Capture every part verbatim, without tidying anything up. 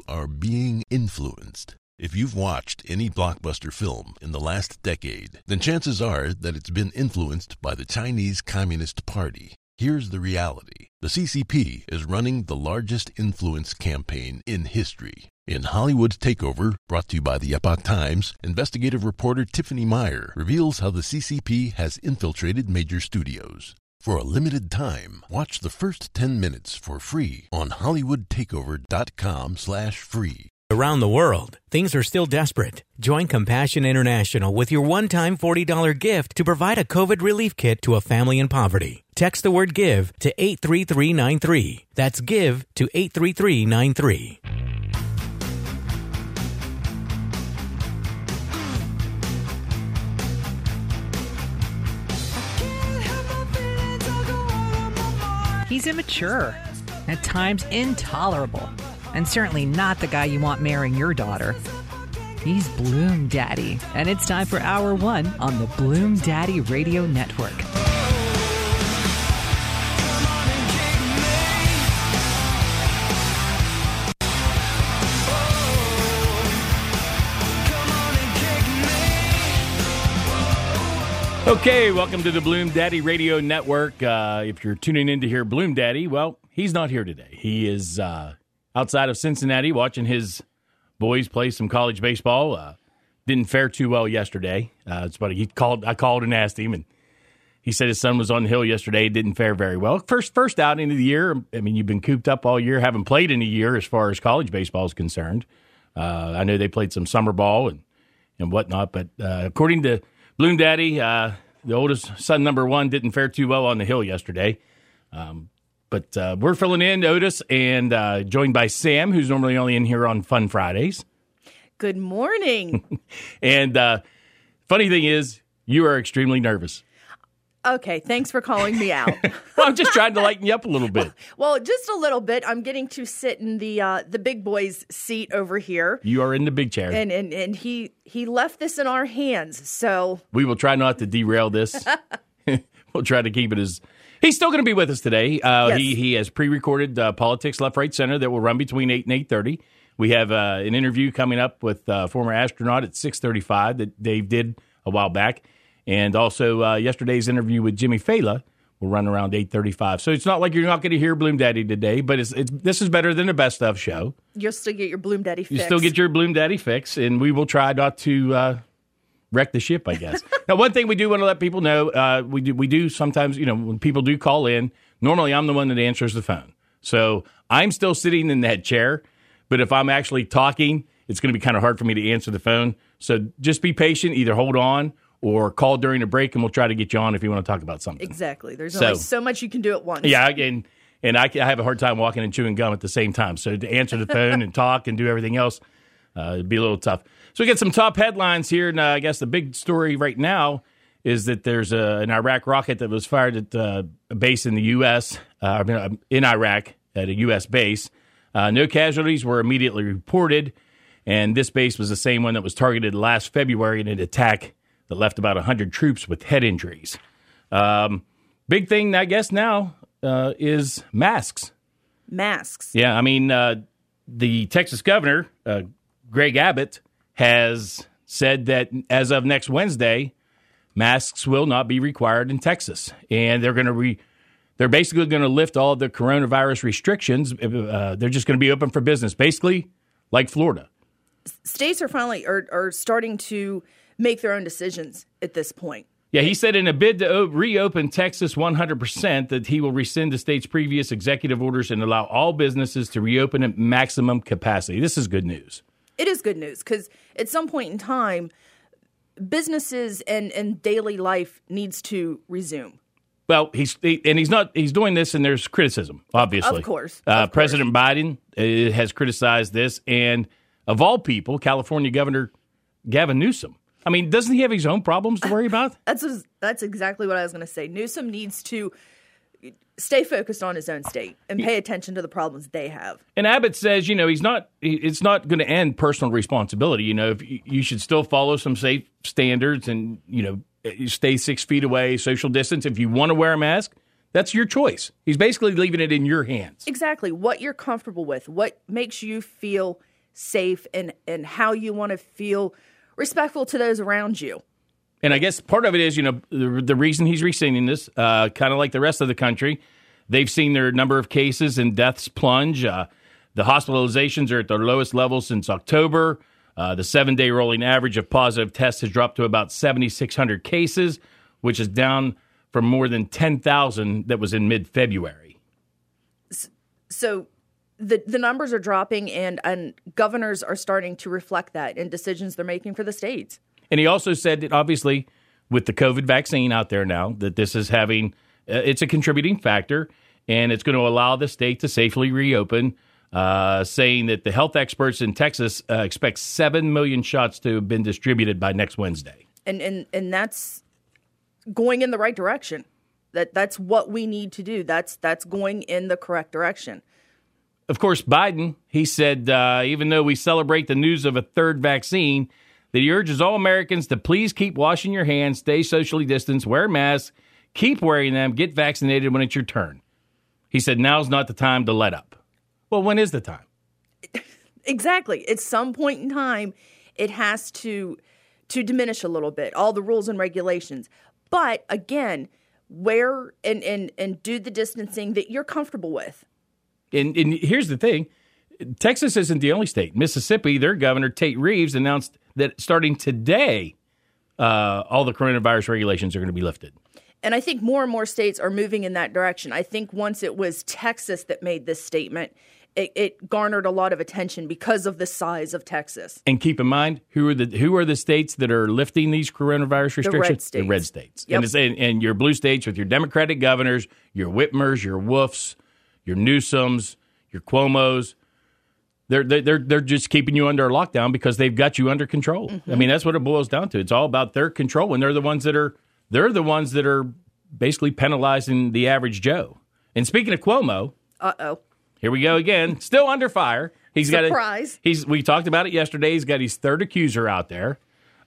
are being influenced. If you've watched any blockbuster film in the last decade, then chances are that it's been influenced by the Chinese Communist Party. Here's the reality. The C C P is running the largest influence campaign in history. In Hollywood Takeover, brought to you by the Epoch Times, investigative reporter Tiffany Meyer reveals how the C C P has infiltrated major studios. For a limited time, watch the first ten minutes for free on hollywoodtakeover.com slash free. Around the world, things are still desperate. Join Compassion International with your one-time forty dollars gift to provide a COVID relief kit to a family in poverty. Text the word GIVE to eight three three nine three. That's GIVE to eight three three nine three. He's immature, at times intolerable, and certainly not the guy you want marrying your daughter. He's Bloom Daddy, and it's time for Hour One on the Bloom Daddy Radio Network. Okay, welcome to the Bloom Daddy Radio Network. Uh, if you're tuning in to hear Bloom Daddy, well, he's not here today. He is uh, outside of Cincinnati watching his boys play some college baseball. Uh, didn't fare too well yesterday. Uh, it's funny. He called. I called and asked him, and he said his son was on the hill yesterday. Didn't fare very well. First, first outing of the year. I mean, you've been cooped up all year, haven't played in a year as far as college baseball is concerned. Uh, I know they played some summer ball and and whatnot, but uh, according to Bloom Daddy, uh, the oldest son, number one, didn't fare too well on the hill yesterday. Um, but uh, we're filling in, Otis, and uh, joined by Sam, who's normally only in here on Fun Fridays. Good morning. And uh, funny thing is, you are extremely nervous. Okay, thanks for calling me out. I'm just trying to lighten you up a little bit. Well, just a little bit. I'm getting to sit in the uh, the big boy's seat over here. You are in the big chair. And and, and he, he left this in our hands, so... We will try not to derail this. We'll try to keep it as... He's still going to be with us today. Uh, yes. He he has pre-recorded uh, Politics Left, Right, Center that will run between eight and eight thirty. We have uh, an interview coming up with a uh, former astronaut at six thirty-five that Dave did a while back. And also uh, yesterday's interview with Jimmy Fela will run around eight thirty-five. So it's not like you're not going to hear Bloom Daddy today, but it's, it's this is better than the Best Of show. You'll still get your Bloom Daddy fix. You still get your Bloom Daddy fix, and we will try not to uh, wreck the ship, I guess. Now, one thing we do want to let people know, uh, we do we do sometimes, you know, when people do call in, normally I'm the one that answers the phone. So I'm still sitting in that chair, but if I'm actually talking, it's going to be kind of hard for me to answer the phone. So just be patient, either hold on or call during a break, and we'll try to get you on if you want to talk about something. Exactly. There's so, only so much you can do at once. Yeah, and and I, I have a hard time walking and chewing gum at the same time. So to answer the phone and talk and do everything else, uh, it'd be a little tough. So we get some top headlines here, and uh, I guess the big story right now is that there's a, an Iraq rocket that was fired at uh, a base in the U S, uh, in Iraq at a U S base. Uh, no casualties were immediately reported, and this base was the same one that was targeted last February in an attack that left about one hundred troops with head injuries. Um, big thing, I guess, now uh, is masks. Masks. Yeah, I mean, uh, the Texas governor, uh, Greg Abbott, has said that as of next Wednesday, masks will not be required in Texas. And they're going to re- they're basically going to lift all of the coronavirus restrictions. Uh, they're just going to be open for business, basically like Florida. States are finally are, are starting to make their own decisions at this point. Yeah, he said in a bid to o- reopen Texas one hundred percent that he will rescind the state's previous executive orders and allow all businesses to reopen at maximum capacity. This is good news. It is good news because at some point in time, businesses and, and daily life needs to resume. Well, he's he, and he's not he's doing this, and there's criticism, obviously. Of course. Uh, of course. President Biden uh, has criticized this, and of all people, California Governor Gavin Newsom. I mean, doesn't he have his own problems to worry about? That's that's exactly what I was going to say. Newsom needs to stay focused on his own state and pay attention to the problems they have. And Abbott says, you know, he's not. It's not going to end personal responsibility. You know, if you, you should still follow some safe standards, and you know, stay six feet away, social distance. If you want to wear a mask, that's your choice. He's basically leaving it in your hands. Exactly. What you're comfortable with, what makes you feel safe and, and how you want to feel respectful to those around you. And I guess part of it is, you know, the, the reason he's rescinding this, uh, kind of like the rest of the country, they've seen their number of cases and deaths plunge. Uh, the hospitalizations are at their lowest level since October. Uh, the seven-day rolling average of positive tests has dropped to about seventy-six hundred cases, which is down from more than ten thousand that was in mid-February. So the the numbers are dropping, and, and governors are starting to reflect that in decisions they're making for the states. And he also said that, obviously, with the COVID vaccine out there now, that this is having, uh, it's a contributing factor, and it's going to allow the state to safely reopen, uh, saying that the health experts in Texas uh, expect seven million shots to have been distributed by next Wednesday. And and and that's going in the right direction. That that's what we need to do. That's that's going in the correct direction. Of course, Biden, he said, uh, even though we celebrate the news of a third vaccine, that he urges all Americans to please keep washing your hands, stay socially distanced, wear masks, keep wearing them, get vaccinated when it's your turn. He said, now's not the time to let up. Well, when is the time? Exactly. At some point in time, it has to to diminish a little bit, all the rules and regulations. But again, wear and, and, and do the distancing that you're comfortable with. And, and here's the thing. Texas isn't the only state. Mississippi, their governor, Tate Reeves, announced that starting today, uh, all the coronavirus regulations are going to be lifted. And I think more and more states are moving in that direction. I think once it was Texas that made this statement, it, it garnered a lot of attention because of the size of Texas. And keep in mind, who are the who are the states that are lifting these coronavirus restrictions? The red states. The red states. Yep. And, it's, and, and your blue states with your Democratic governors, your Whitmers, your Wolfs, your Newsoms, your Cuomos. They're they're they're just keeping you under lockdown because they've got you under control. Mm-hmm. I mean, that's what it boils down to. It's all about their control, and they're the ones that are they're the ones that are basically penalizing the average Joe. And speaking of Cuomo, uh oh, here we go again. Still under fire. He's Surprise. got a, he's we talked about it yesterday. He's got his third accuser out there,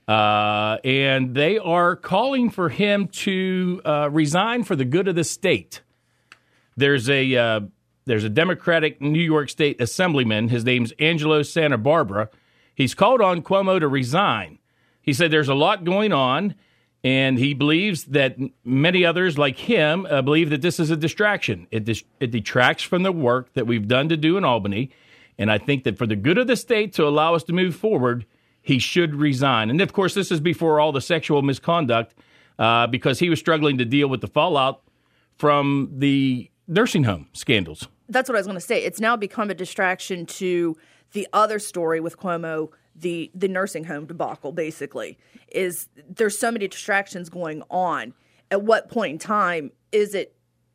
uh, and they are calling for him to uh, resign for the good of the state. There's a uh, There's a Democratic New York State Assemblyman. His name's Angelo Santa Barbara. He's called on Cuomo to resign. He said there's a lot going on, and he believes that many others like him uh, believe that this is a distraction. It, dis- it detracts from the work that we've done to do in Albany, and I think that for the good of the state to allow us to move forward, he should resign. And, of course, this is before all the sexual misconduct uh, because he was struggling to deal with the fallout from the nursing home scandals. That's what I was going to say. It's now become a distraction to the other story with Cuomo, the the nursing home debacle, basically. Is there's so many distractions going on. At what point in time is it,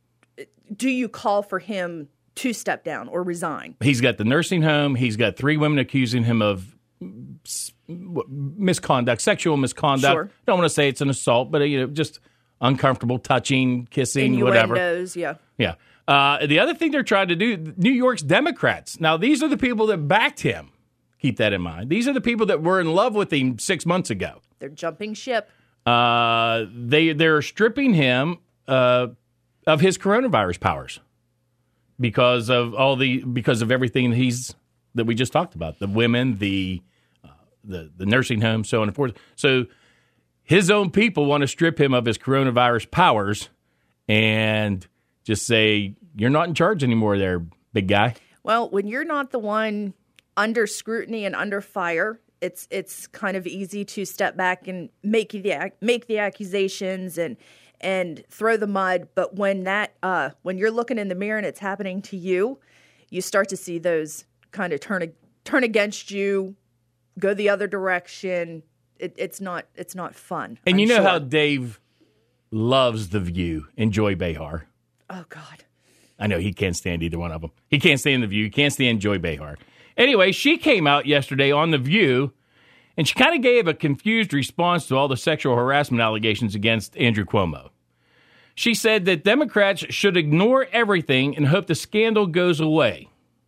do you call for him to step down or resign? He's got the nursing home. He's got three women accusing him of misconduct, sexual misconduct. Sure. Don't want to say it's an assault, but you know, just uncomfortable touching, kissing, Innuendos, whatever. yeah. Yeah. Uh, the other thing they're trying to do, New York's Democrats. Now, these are the people that backed him. Keep that in mind. These are the people that were in love with him six months ago. They're jumping ship. Uh, they they're stripping him uh, of his coronavirus powers because of all the because of everything he's that we just talked about, the women, the uh, the the nursing home, so on and forth. So his own people want to strip him of his coronavirus powers and just say, you're not in charge anymore there, big guy. Well, when you're not the one under scrutiny and under fire, it's it's kind of easy to step back and make the make the accusations and and throw the mud. But when that uh, when you're looking in the mirror and it's happening to you, you start to see those kind of turn turn against you, go the other direction. It, it's not it's not fun. And I'm you know sure. how Dave loves The View and Joy Behar. Oh God. I know he can't stand either one of them. He can't stand The View. He can't stand Joy Behar. Anyway, she came out yesterday on The View, and she kind of gave a confused response to all the sexual harassment allegations against Andrew Cuomo. She said that Democrats should ignore everything and hope the scandal goes away.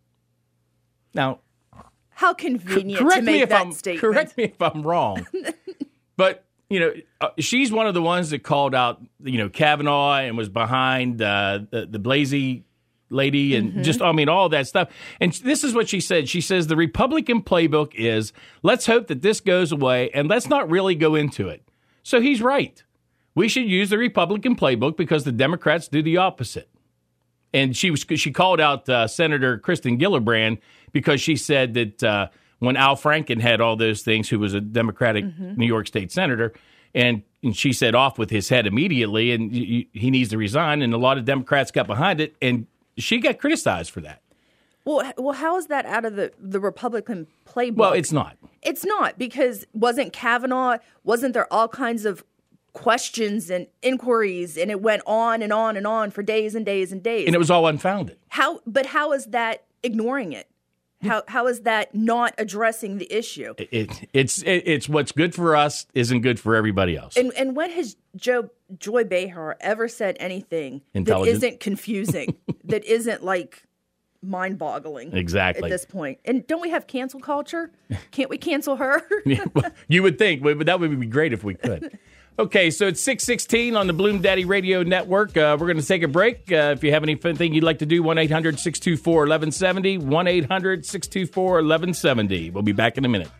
Now, how convenient correct to make me if that I'm, statement. Correct me if I'm wrong. But, you know, uh, she's one of the ones that called out, you know, Kavanaugh and was behind uh, the, the Blasey lady and mm-hmm. just, I mean, all that stuff. And this is what she said. She says the Republican playbook is, let's hope that this goes away and let's not really go into it. So he's right. We should use the Republican playbook because the Democrats do the opposite. And she was she called out uh, Senator Kristen Gillibrand because she said that uh, when Al Franken had all those things, who was a Democratic mm-hmm. New York State senator, and, and she said off with his head immediately, and y- y- he needs to resign, and a lot of Democrats got behind it, and she got criticized for that. Well, well, how is that out of the, the Republican playbook? Well, it's not. It's not, because wasn't Kavanaugh, wasn't there all kinds of questions and inquiries, and it went on and on and on for days and days and days. And it was all unfounded. How? But how is that ignoring it? How how is that not addressing the issue? It, it, it's it, it's what's good for us isn't good for everybody else. And and when has Joe Joy Behar ever said anything that isn't confusing, that isn't like mind-boggling? Exactly. At this point. And don't we have cancel culture? Can't we cancel her? Yeah, well, you would think, but that would be great if we could. Okay, so it's six sixteen on the Bloom Daddy Radio Network. Uh, we're going to take a break. Uh, if you have anything you'd like to do, one eight hundred six two four eleven seventy, one eight hundred six two four eleven seventy. We'll be back in a minute.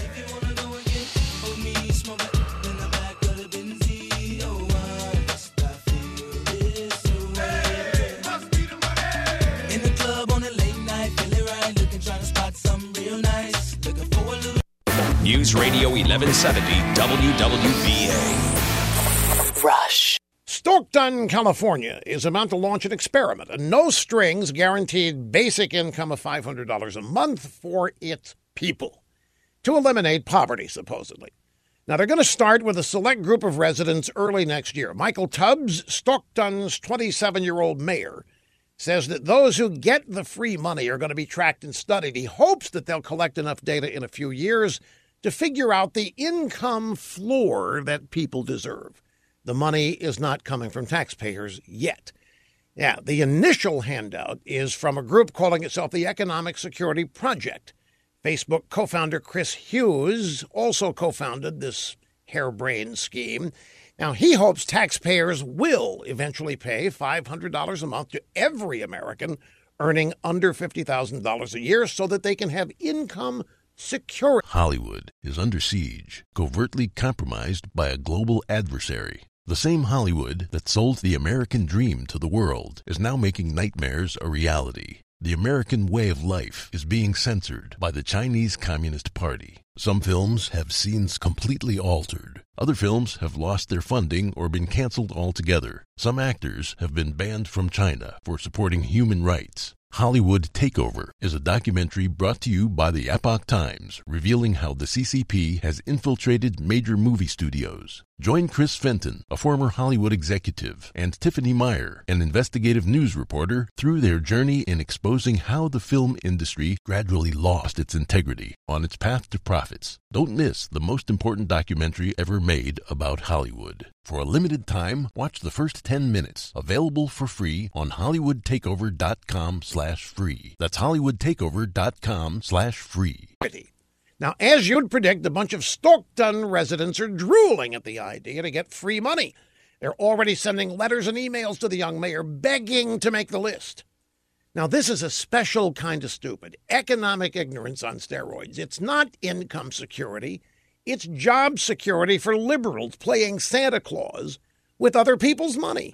News Radio eleven seventy W W B A. Rush. Stockton, California is about to launch an experiment, a no-strings guaranteed basic income of five hundred dollars a month for its people to eliminate poverty, supposedly. Now, they're going to start with a select group of residents early next year. Michael Tubbs, Stockton's twenty-seven-year-old mayor, says that those who get the free money are going to be tracked and studied. He hopes that they'll collect enough data in a few years to figure out the income floor that people deserve. The money is not coming from taxpayers yet. Yeah, the initial handout is from a group calling itself the Economic Security Project. Facebook co-founder Chris Hughes also co-founded this harebrained scheme. Now, he hopes taxpayers will eventually pay five hundred dollars a month to every American earning under fifty thousand dollars a year so that they can have income security. Hollywood is under siege, covertly compromised by a global adversary. The same Hollywood that sold the American dream to the world is now making nightmares a reality. The American way of life is being censored by the Chinese Communist Party. Some films have scenes completely altered. Other films have lost their funding or been canceled altogether. Some actors have been banned from China for supporting human rights. Hollywood Takeover is a documentary brought to you by the Epoch Times, revealing how the C C P has infiltrated major movie studios. Join Chris Fenton, a former Hollywood executive, and Tiffany Meyer, an investigative news reporter, through their journey in exposing how the film industry gradually lost its integrity on its path to profits. Don't miss the most important documentary ever made about Hollywood. For a limited time, watch the first ten minutes, available for free on hollywoodtakeover.com slash free. That's hollywoodtakeover.com slash free. Now, as you'd predict, a bunch of Stockton residents are drooling at the idea to get free money. They're already sending letters and emails to the young mayor begging to make the list. Now, this is a special kind of stupid, economic ignorance on steroids. It's not income security. It's job security for liberals playing Santa Claus with other people's money.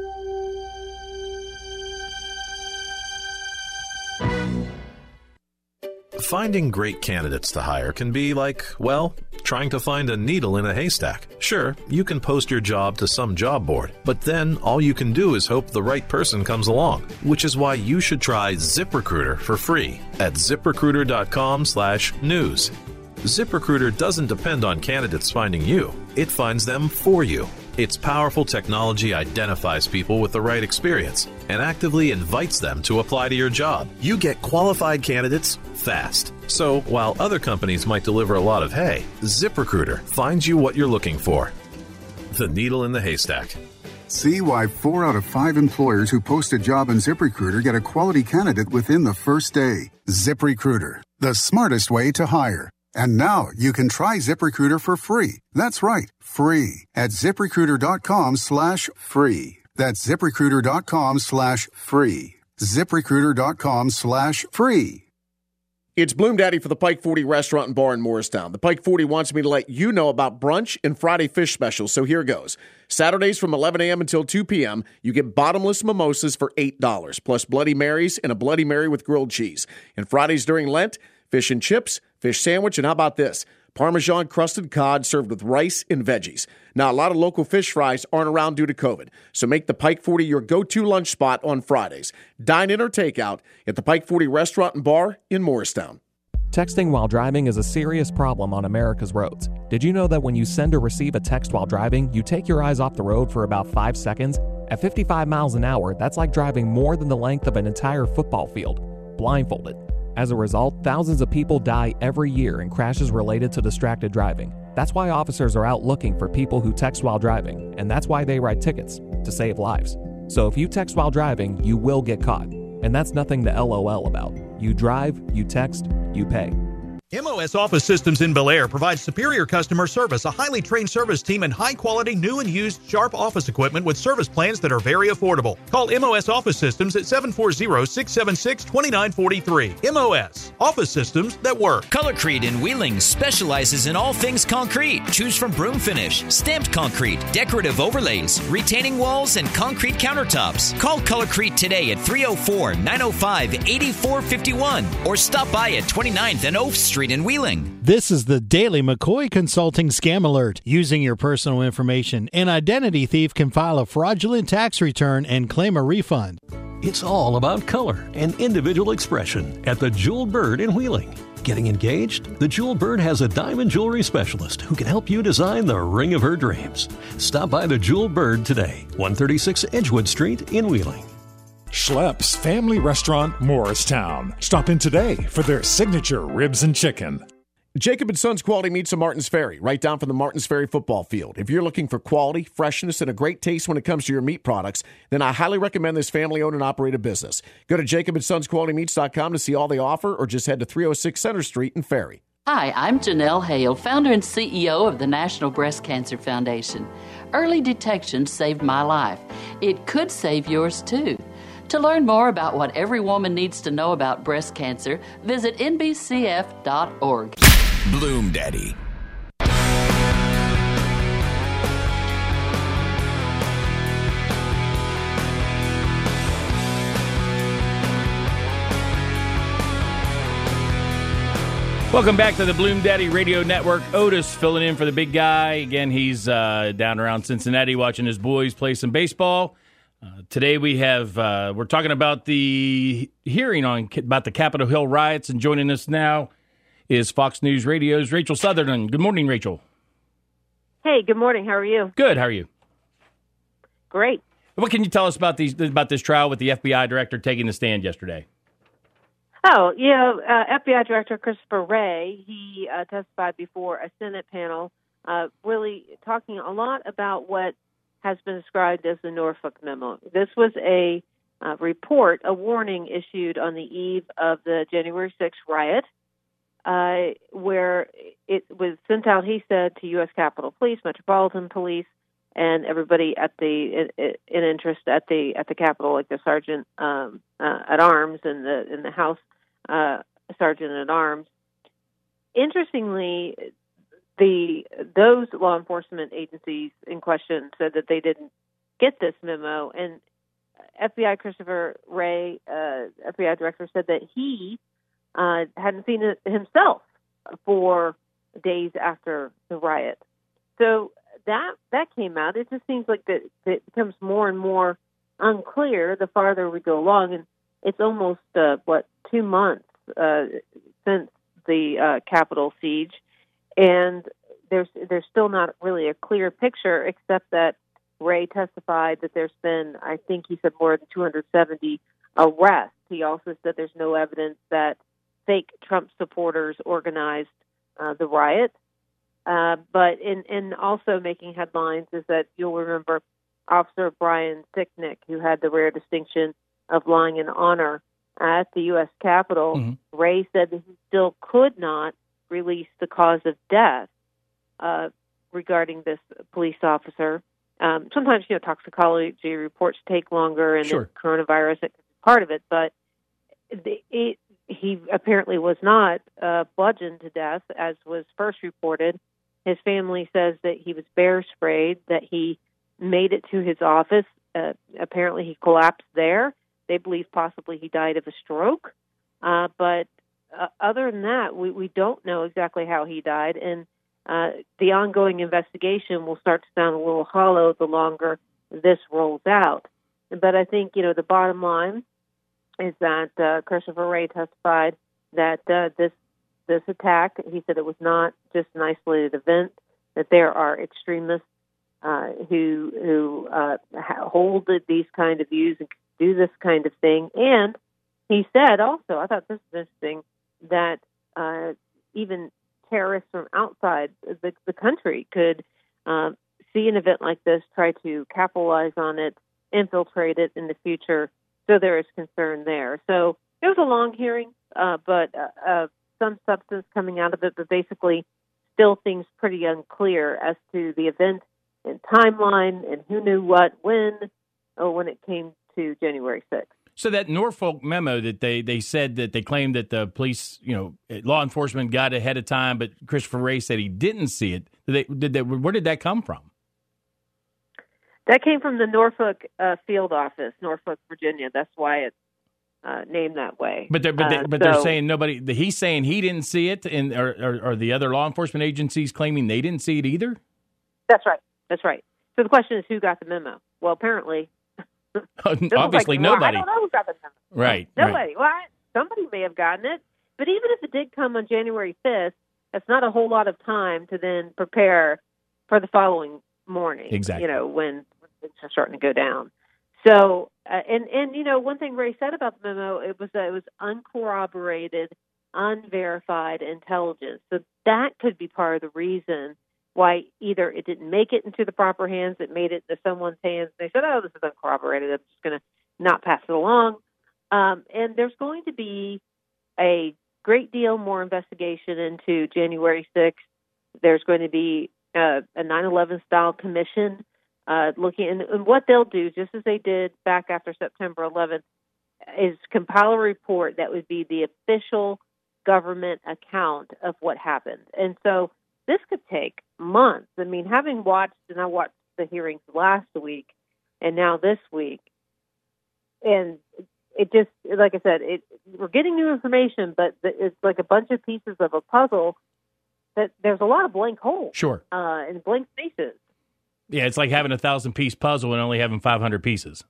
Finding great candidates to hire can be like, well, trying to find a needle in a haystack. Sure, you can post your job to some job board, but then all you can do is hope the right person comes along, which is why you should try ZipRecruiter for free at ZipRecruiter.com slash news. ZipRecruiter doesn't depend on candidates finding you. It finds them for you. Its powerful technology identifies people with the right experience and actively invites them to apply to your job. You get qualified candidates fast. So while other companies might deliver a lot of hay, ZipRecruiter finds you what you're looking for. The needle in the haystack. See why four out of five employers who post a job on ZipRecruiter get a quality candidate within the first day. ZipRecruiter, the smartest way to hire. And now you can try ZipRecruiter for free. That's right, free at ZipRecruiter.com slash free. That's ZipRecruiter.com slash free. ZipRecruiter.com slash free. It's Bloom Daddy for the Pike forty Restaurant and Bar in Morristown. The Pike forty wants me to let you know about brunch and Friday fish specials, so here goes. Saturdays from eleven a.m. until two p.m., you get bottomless mimosas for eight dollars, plus Bloody Marys and a Bloody Mary with grilled cheese. And Fridays during Lent, fish and chips, fish sandwich, and how about this? Parmesan crusted cod served with rice and veggies. Now, a lot of local fish fries aren't around due to COVID, so make the Pike forty your go-to lunch spot on Fridays. Dine in or take out at the Pike forty Restaurant and Bar in Morristown. Texting while driving is a serious problem on America's roads. Did you know that when you send or receive a text while driving, you take your eyes off the road for about five seconds? At fifty-five miles an hour, that's like driving more than the length of an entire football field, blindfolded. As a result, thousands of people die every year in crashes related to distracted driving. That's why officers are out looking for people who text while driving, and that's why they write tickets, to save lives. So if you text while driving, you will get caught. And that's nothing to LOL about. You drive, you text, you pay. M O S Office Systems in Bel Air provides superior customer service, a highly trained service team, and high-quality new and used Sharp office equipment with service plans that are very affordable. Call M O S Office Systems at seven four zero, six seven six, two nine four three. M O S, office systems that work. Colorcrete in Wheeling specializes in all things concrete. Choose from broom finish, stamped concrete, decorative overlays, retaining walls, and concrete countertops. Call Colorcrete today at three oh four, nine oh five, eight four five one or stop by at twenty-ninth and Oak Street in Wheeling. This is the Daily McCoy Consulting Scam Alert. Using your personal information, an identity thief can file a fraudulent tax return and claim a refund. It's all about color and individual expression at the Jeweled Bird in Wheeling. Getting engaged? The Jeweled Bird has a diamond jewelry specialist who can help you design the ring of her dreams. Stop by the Jeweled Bird today, one thirty-six Edgewood Street in Wheeling. Schlepp's Family Restaurant, Morristown. Stop in today for their signature ribs and chicken. Jacob and Sons Quality Meats on Martins Ferry, right down from the Martins Ferry football field. If you're looking for quality, freshness, and a great taste when it comes to your meat products, then I highly recommend this family-owned and operated business. Go to jacob and sons quality meats dot com to see all they offer, or just head to three oh six Center Street in Ferry. Hi, I'm Janelle Hale, founder and C E O of the National Breast Cancer Foundation. Early detection saved my life. It could save yours, too. To learn more about what every woman needs to know about breast cancer, visit N B C F dot org. Bloom Daddy. Welcome back to the Bloom Daddy Radio Network. Otis filling in for the big guy. Again, he's uh, down around Cincinnati watching his boys play some baseball. Uh, today we have uh, we're talking about the hearing on about the Capitol Hill riots, and joining us now is Fox News Radio's Rachel Sutherland. Good morning, Rachel. Hey, good morning. How are you? Good. How are you? Great. What can you tell us about these about this trial with the F B I director taking the stand yesterday? Oh, you know, uh, F B I Director Christopher Wray, he uh, testified before a Senate panel, uh, really talking a lot about what has been described as the Norfolk Memo. This was a uh, report, a warning issued on the eve of the January sixth riot, uh, where it was sent out, he said, to U S Capitol Police, Metropolitan Police, and everybody at the in, in interest at the at the Capitol, like the sergeant um, uh, at arms and the in the House uh, sergeant at arms. Interestingly, the those law enforcement agencies in question said that they didn't get this memo, and F B I Christopher Wray, uh, F B I director, said that he uh, hadn't seen it himself for days after the riot. So that that came out. It just seems like that it becomes more and more unclear the farther we go along, and it's almost uh, what two months uh, since the uh, Capitol siege. And there's there's still not really a clear picture, except that Wray testified that there's been, I think he said, more than two hundred seventy arrests. He also said there's no evidence that fake Trump supporters organized uh, the riot. Uh, but in, in also making headlines is that you'll remember Officer Brian Sicknick, who had the rare distinction of lying in honor at the U S Capitol. Mm-hmm. Wray said that he still could not release the cause of death uh, regarding this police officer. Um, sometimes, you know, toxicology reports take longer, and sure. coronavirus, it part of it. But the, it, he apparently was not uh, bludgeoned to death, as was first reported. His family says that he was bear sprayed, that he made it to his office. Uh, apparently he collapsed there. They believe possibly he died of a stroke. Uh, but uh, other than that, we, we don't know exactly how he died. And uh, the ongoing investigation will start to sound a little hollow the longer this rolls out. But I think, you know, the bottom line is that uh, Christopher Wray testified that uh, this this attack, he said it was not just an isolated event, that there are extremists uh, who who uh, hold these kind of views and do this kind of thing. And he said also, I thought this was interesting, that uh, even terrorists from outside the, the country could uh, see an event like this, try to capitalize on it, infiltrate it in the future. So there is concern there. So it was a long hearing, uh, but uh, uh, some substance coming out of it, but basically still things pretty unclear as to the event and timeline and who knew what when, or when it came to January sixth. So that Norfolk memo that they, they said that they claimed that the police, you know, law enforcement got ahead of time, but Christopher Wray said he didn't see it. Did they, did they, where did that come from? That came from the Norfolk uh, field office, Norfolk, Virginia. That's why it's uh, named that way. But they're, but, they, uh, but so, they're saying nobody. He's saying he didn't see it, and or, or, or the other law enforcement agencies claiming they didn't see it either. That's right. That's right. So the question is, who got the memo? Well, apparently, obviously like, well, nobody. I don't know who got the memo. Right. Nobody. Right. Well, I, somebody may have gotten it. But even if it did come on January fifth, that's not a whole lot of time to then prepare for the following morning. Exactly. You know, when things are starting to go down. So, uh, and, and, you know, one thing Ray said about the memo, it was that it was uncorroborated, unverified intelligence. So that could be part of the reason why either it didn't make it into the proper hands, it made it into someone's hands. They said, oh, this is uncorroborated, I'm just going to not pass it along. Um, and there's going to be a great deal more investigation into January sixth. There's going to be uh, a nine eleven style commission uh, looking, and, and what they'll do, just as they did back after September eleventh, is compile a report that would be the official government account of what happened. And so this could take months. I mean, having watched, and I watched the hearings last week and now this week, and it just, like I said, it, we're getting new information, but it's like a bunch of pieces of a puzzle that there's a lot of blank holes. Sure. Uh, and blank spaces. Yeah, it's like having a thousand piece puzzle and only having five hundred pieces.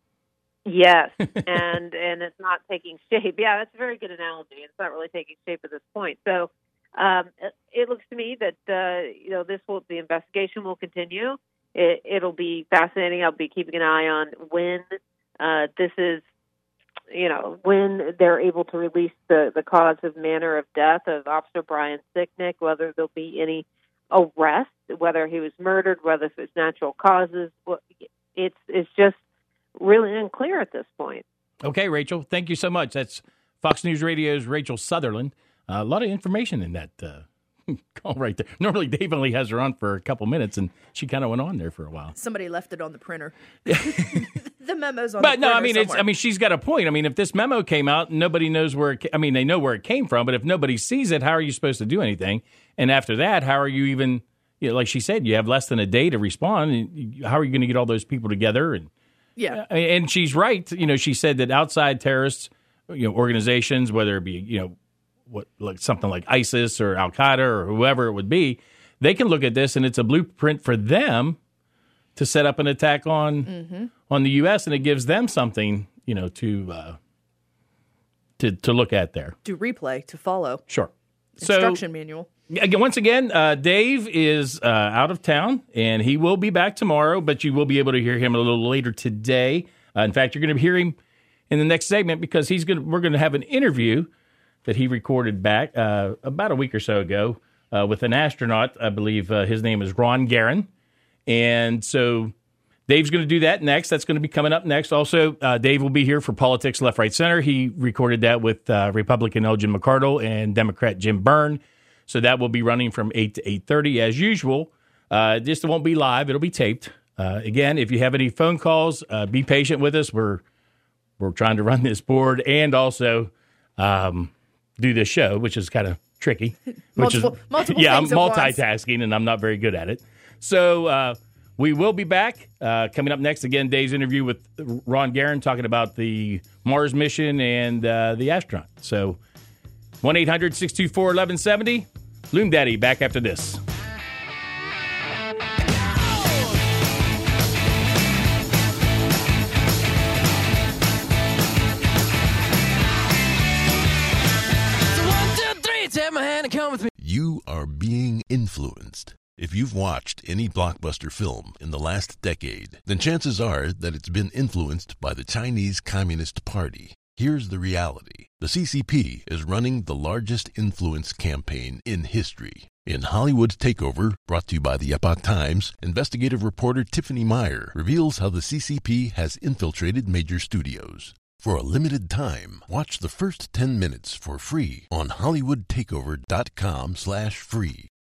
Yes, and and it's not taking shape. Yeah, that's a very good analogy. It's not really taking shape at this point. So um, it, it looks to me that uh, you know this will the investigation will continue. It, it'll be fascinating. I'll be keeping an eye on when uh, this is, you know, when they're able to release the the cause of manner of death of Officer Brian Sicknick. Whether there'll be any arrest, whether he was murdered, whether it's natural causes. It's it's just really unclear at this point. Okay, Rachel, thank you so much. That's Fox News Radio's Rachel Sutherland. Uh, a lot of information in that uh, call right there. Normally, Dave only has her on for a couple minutes, and she kind of went on there for a while. Somebody left it on the printer. The memo's on but the no, printer I mean, somewhere. it's, I mean, she's got a point. I mean, if this memo came out, nobody knows where it, I mean, they know where it came from, but if nobody sees it, how are you supposed to do anything? And after that, how are you even, you know, like she said, you have less than a day to respond. And how are you going to get all those people together? And yeah, and she's right. You know, she said that outside terrorists, you know, organizations, whether it be, you know, what like something like ISIS or Al Qaeda or whoever it would be, they can look at this and it's a blueprint for them to set up an attack on mm-hmm. on the U S and it gives them something, you know, to uh, to to look at there. Do replay to follow. Sure. Instruction so, manual. Again, once again, uh, Dave is uh, out of town, and he will be back tomorrow, but you will be able to hear him a little later today. Uh, in fact, you're going to hear him in the next segment because he's going. We're going to have an interview that he recorded back uh, about a week or so ago uh, with an astronaut. I believe uh, his name is Ron Garan, and so Dave's going to do that next. That's going to be coming up next. Also, uh, Dave will be here for Politics Left, Right, Center. He recorded that with uh, Republican Elgin McCardle and Democrat Jim Byrne. So that will be running from eight to eight thirty as usual. Uh, this won't be live. It'll be taped. Uh, again, if you have any phone calls, uh, be patient with us. We're we're trying to run this board and also um, do this show, which is kind of tricky. Which multiple, is, multiple yeah, I'm things at once. multitasking, and I'm not very good at it. So uh, we will be back. Uh, coming up next, again, Dave's interview with Ron Garan talking about the Mars mission and uh, the astronaut. So one eight hundred six two four eleven seventy. Loom Daddy back after this. You are being influenced. If you've watched any blockbuster film in the last decade, then chances are that it's been influenced by the Chinese Communist Party. Here's the reality. The C C P is running the largest influence campaign in history. In Hollywood Takeover, brought to you by the Epoch Times, investigative reporter Tiffany Meyer reveals how the C C P has infiltrated major studios. For a limited time, watch the first ten minutes for free on hollywood takeover dot com slash free.